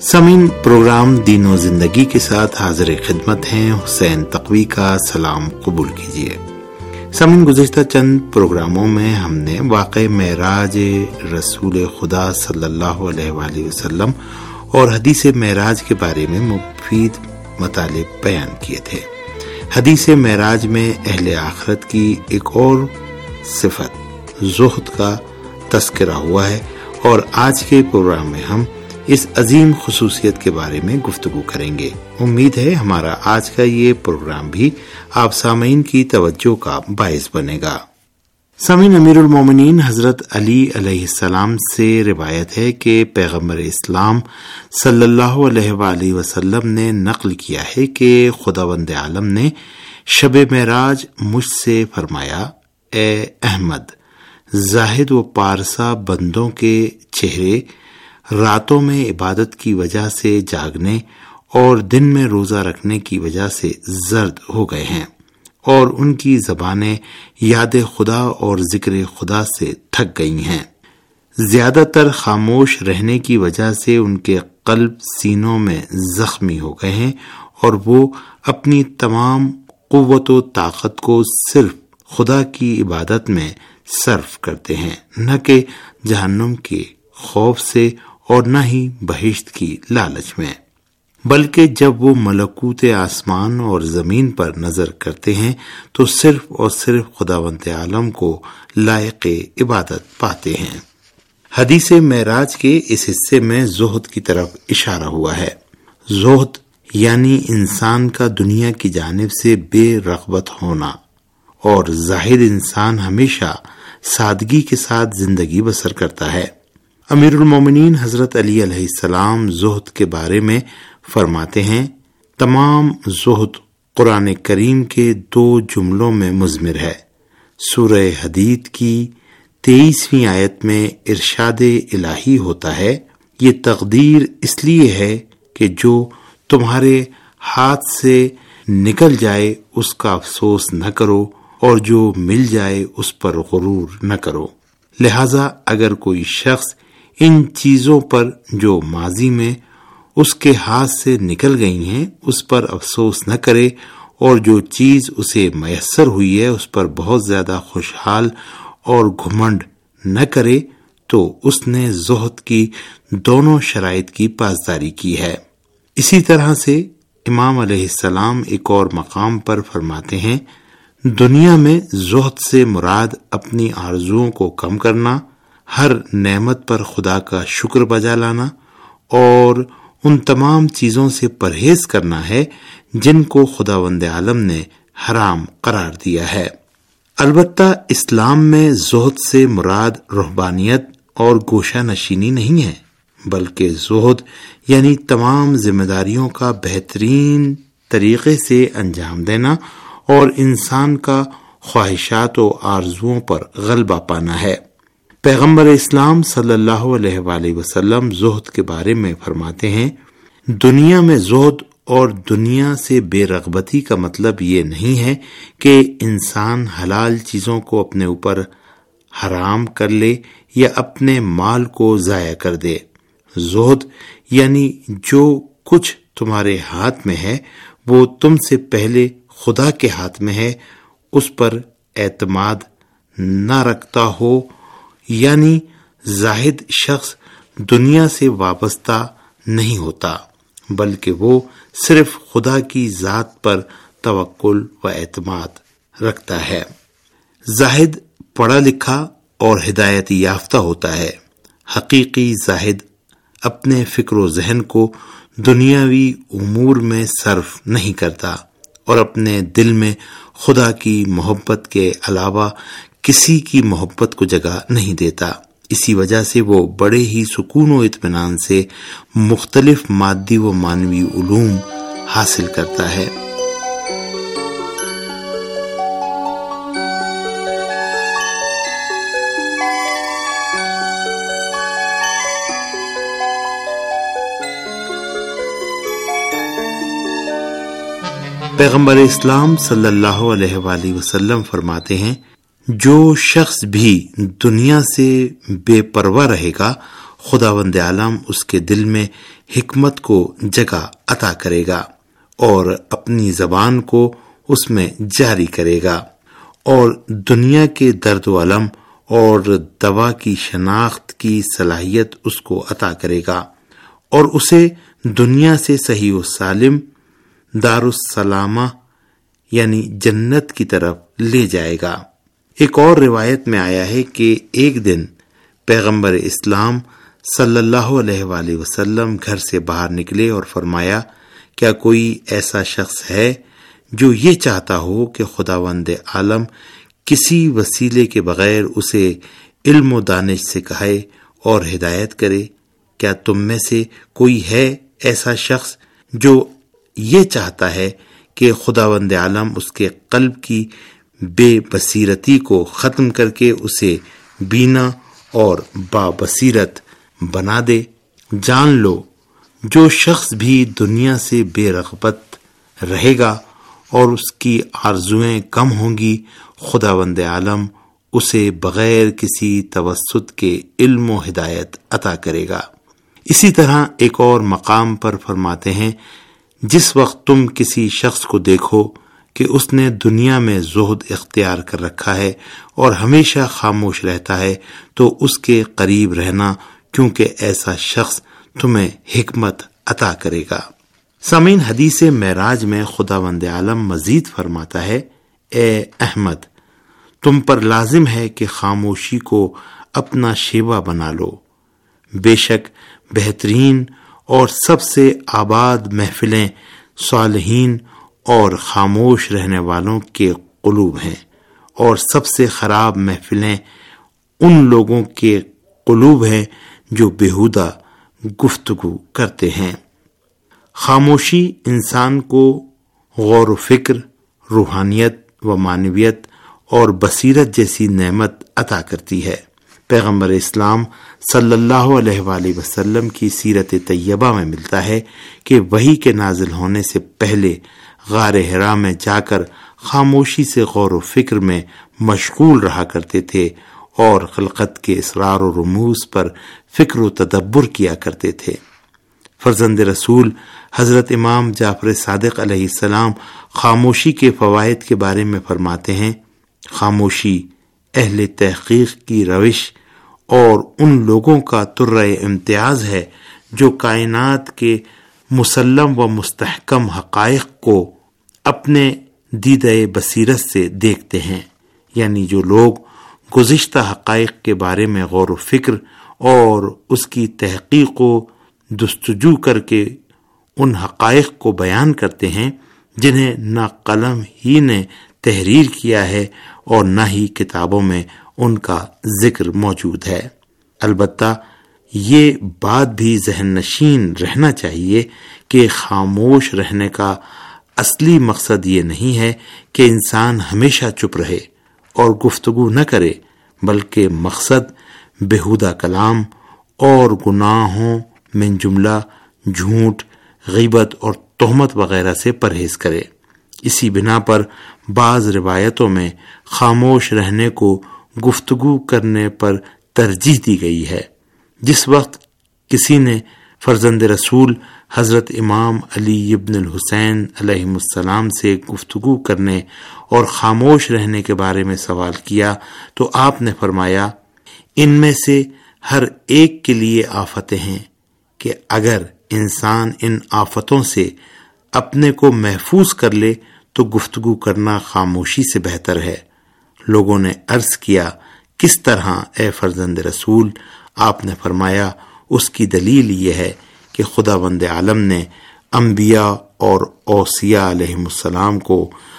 سامعین، پروگرام دین و زندگی کے ساتھ حاضر خدمت ہیں حسین تقوی کا سلام قبول کیجیے۔ سامعین، گزشتہ چند پروگراموں میں ہم نے واقع معراج رسول خدا صلی اللہ علیہ وآلہ وسلم اور حدیث معراج کے بارے میں مفید مطالب بیان کیے تھے۔ حدیث معراج میں اہل آخرت کی ایک اور صفت زہد کا تذکرہ ہوا ہے، اور آج کے پروگرام میں ہم اس عظیم خصوصیت کے بارے میں گفتگو کریں گے۔ امید ہے ہمارا آج کا یہ پروگرام بھی آپ سامعین کی توجہ کا باعث بنے گا۔ سامعین، امیر المومنین حضرت علی علیہ السلام سے روایت ہے کہ پیغمبر اسلام صلی اللہ علیہ وآلہ وسلم نے نقل کیا ہے کہ خداوند عالم نے شب معراج مجھ سے فرمایا، اے احمد، زاہد و پارسا بندوں کے چہرے راتوں میں عبادت کی وجہ سے جاگنے اور دن میں روزہ رکھنے کی وجہ سے زرد ہو گئے ہیں، اور ان کی زبانیں یاد خدا اور ذکر خدا سے تھک گئی ہیں۔ زیادہ تر خاموش رہنے کی وجہ سے ان کے قلب سینوں میں زخمی ہو گئے ہیں، اور وہ اپنی تمام قوت و طاقت کو صرف خدا کی عبادت میں صرف کرتے ہیں، نہ کہ جہنم کے خوف سے اور نہ ہی بہشت کی لالچ میں، بلکہ جب وہ ملکوت آسمان اور زمین پر نظر کرتے ہیں تو صرف اور صرف خداوند عالم کو لائق عبادت پاتے ہیں۔ حدیث معراج کے اس حصے میں زہد کی طرف اشارہ ہوا ہے۔ زہد یعنی انسان کا دنیا کی جانب سے بے رغبت ہونا، اور زاہد انسان ہمیشہ سادگی کے ساتھ زندگی بسر کرتا ہے۔ امیر المومنین حضرت علی علیہ السلام زہد کے بارے میں فرماتے ہیں، تمام زہد قرآن کریم کے 2 جملوں میں مضمر ہے۔ سورہ حدید کی 23ویں آیت میں ارشاد الہی ہوتا ہے، یہ تقدیر اس لیے ہے کہ جو تمہارے ہاتھ سے نکل جائے اس کا افسوس نہ کرو، اور جو مل جائے اس پر غرور نہ کرو۔ لہذا اگر کوئی شخص ان چیزوں پر جو ماضی میں اس کے ہاتھ سے نکل گئی ہیں اس پر افسوس نہ کرے، اور جو چیز اسے میسر ہوئی ہے اس پر بہت زیادہ خوشحال اور گھمنڈ نہ کرے، تو اس نے زہد کی دونوں شرائط کی پاسداری کی ہے۔ اسی طرح سے امام علیہ السلام ایک اور مقام پر فرماتے ہیں، دنیا میں زہد سے مراد اپنی آرزوؤں کو کم کرنا، ہر نعمت پر خدا کا شکر بجا لانا، اور ان تمام چیزوں سے پرہیز کرنا ہے جن کو خداوند عالم نے حرام قرار دیا ہے۔ البتہ اسلام میں زہد سے مراد رہبانیت اور گوشہ نشینی نہیں ہے، بلکہ زہد یعنی تمام ذمہ داریوں کا بہترین طریقے سے انجام دینا اور انسان کا خواہشات و آرزوؤں پر غلبہ پانا ہے۔ پیغمبر اسلام صلی اللہ علیہ وآلہ وسلم زہد کے بارے میں فرماتے ہیں، دنیا میں زہد اور دنیا سے بے رغبتی کا مطلب یہ نہیں ہے کہ انسان حلال چیزوں کو اپنے اوپر حرام کر لے یا اپنے مال کو ضائع کر دے۔ زہد یعنی جو کچھ تمہارے ہاتھ میں ہے وہ تم سے پہلے خدا کے ہاتھ میں ہے، اس پر اعتماد نہ رکھتا ہو، یعنی زاہد شخص دنیا سے وابستہ نہیں ہوتا، بلکہ وہ صرف خدا کی ذات پر توکل و اعتماد رکھتا ہے۔ زاہد پڑھا لکھا اور ہدایت یافتہ ہوتا ہے۔ حقیقی زاہد اپنے فکر و ذہن کو دنیاوی امور میں صرف نہیں کرتا، اور اپنے دل میں خدا کی محبت کے علاوہ کسی کی محبت کو جگہ نہیں دیتا۔ اسی وجہ سے وہ بڑے ہی سکون و اطمینان سے مختلف مادی و معنوی علوم حاصل کرتا ہے۔ پیغمبر اسلام صلی اللہ علیہ وآلہ وسلم فرماتے ہیں، جو شخص بھی دنیا سے بے پرواہ رہے گا، خداوند عالم اس کے دل میں حکمت کو جگہ عطا کرے گا اور اپنی زبان کو اس میں جاری کرے گا، اور دنیا کے درد و الم اور دوا کی شناخت کی صلاحیت اس کو عطا کرے گا، اور اسے دنیا سے صحیح و سالم دارالسلامہ یعنی جنت کی طرف لے جائے گا۔ ایک اور روایت میں آیا ہے کہ ایک دن پیغمبر اسلام صلی اللہ علیہ وآلہ وسلم گھر سے باہر نکلے اور فرمایا، کیا کوئی ایسا شخص ہے جو یہ چاہتا ہو کہ خداوند عالم کسی وسیلے کے بغیر اسے علم و دانش سے کہے اور ہدایت کرے؟ کیا تم میں سے کوئی ہے ایسا شخص جو یہ چاہتا ہے کہ خداوند عالم اس کے قلب کی بے بصیرتی کو ختم کر کے اسے بینا اور بابصیرت بنا دے؟ جان لو، جو شخص بھی دنیا سے بے رغبت رہے گا اور اس کی آرزویں کم ہوں گی، خداوند عالم اسے بغیر کسی توسط کے علم و ہدایت عطا کرے گا۔ اسی طرح ایک اور مقام پر فرماتے ہیں، جس وقت تم کسی شخص کو دیکھو کہ اس نے دنیا میں زہد اختیار کر رکھا ہے اور ہمیشہ خاموش رہتا ہے، تو اس کے قریب رہنا، کیونکہ ایسا شخص تمہیں حکمت عطا کرے گا۔ سامعین، حدیث معراج میں خداوند عالم مزید فرماتا ہے، اے احمد، تم پر لازم ہے کہ خاموشی کو اپنا شیوا بنا لو۔ بے شک بہترین اور سب سے آباد محفلیں صالحین اور خاموش رہنے والوں کے قلوب ہیں، اور سب سے خراب محفلیں ان لوگوں کے قلوب ہیں جو بیہودہ گفتگو کرتے ہیں۔ خاموشی انسان کو غور و فکر، روحانیت و معنویت اور بصیرت جیسی نعمت عطا کرتی ہے۔ پیغمبر اسلام صلی اللہ علیہ وآلہ وسلم کی سیرت طیبہ میں ملتا ہے کہ وحی کے نازل ہونے سے پہلے غار حرا میں جا کر خاموشی سے غور و فکر میں مشغول رہا کرتے تھے اور خلقت کے اسرار و رموز پر فکر و تدبر کیا کرتے تھے۔ فرزند رسول حضرت امام جعفر صادق علیہ السلام خاموشی کے فوائد کے بارے میں فرماتے ہیں، خاموشی اہل تحقیق کی روش اور ان لوگوں کا طرہ امتیاز ہے جو کائنات کے مسلم و مستحکم حقائق کو اپنے دیدہ بصیرت سے دیکھتے ہیں، یعنی جو لوگ گزشتہ حقائق کے بارے میں غور و فکر اور اس کی تحقیق و جستجو کر کے ان حقائق کو بیان کرتے ہیں جنہیں نہ قلم ہی نے تحریر کیا ہے اور نہ ہی کتابوں میں ان کا ذکر موجود ہے۔ البتہ یہ بات بھی ذہن نشین رہنا چاہیے کہ خاموش رہنے کا اصلی مقصد یہ نہیں ہے کہ انسان ہمیشہ چپ رہے اور گفتگو نہ کرے، بلکہ مقصد بیہودہ کلام اور گناہوں من جملہ جھوٹ، غیبت اور تہمت وغیرہ سے پرہیز کرے۔ اسی بنا پر بعض روایتوں میں خاموش رہنے کو گفتگو کرنے پر ترجیح دی گئی ہے۔ جس وقت کسی نے فرزند رسول حضرت امام علی ابن الحسین علیہ السلام سے گفتگو کرنے اور خاموش رہنے کے بارے میں سوال کیا تو آپ نے فرمایا، ان میں سے ہر ایک کے لیے آفتیں ہیں کہ اگر انسان ان آفتوں سے اپنے کو محفوظ کر لے تو گفتگو کرنا خاموشی سے بہتر ہے۔ لوگوں نے عرض کیا، کس طرح اے فرزند رسول؟ آپ نے فرمایا، اس کی دلیل یہ ہے کہ خداوند عالم نے انبیاء اور اوصیاء علیہ السلام کو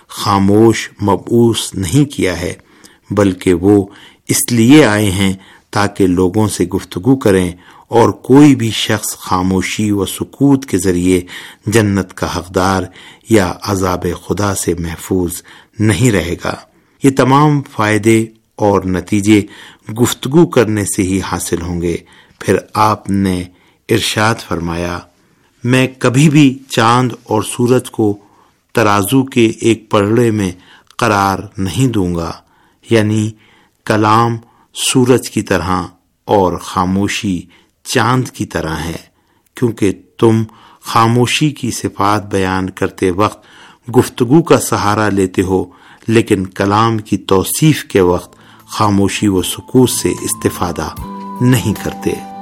خاموش مبعوث نہیں کیا ہے، بلکہ وہ اس لیے آئے ہیں تاکہ لوگوں سے گفتگو کریں، اور کوئی بھی شخص خاموشی و سکوت کے ذریعے جنت کا حقدار یا عذاب خدا سے محفوظ نہیں رہے گا۔ یہ تمام فائدے اور نتیجے گفتگو کرنے سے ہی حاصل ہوں گے۔ پھر آپ نے ارشاد فرمایا، میں کبھی بھی چاند اور سورج کو ترازو کے ایک پلڑے میں قرار نہیں دوں گا، یعنی کلام سورج کی طرح اور خاموشی چاند کی طرح ہے، کیونکہ تم خاموشی کی صفات بیان کرتے وقت گفتگو کا سہارا لیتے ہو، لیکن کلام کی توصیف کے وقت خاموشی و سکوت سے استفادہ نہیں کرتے۔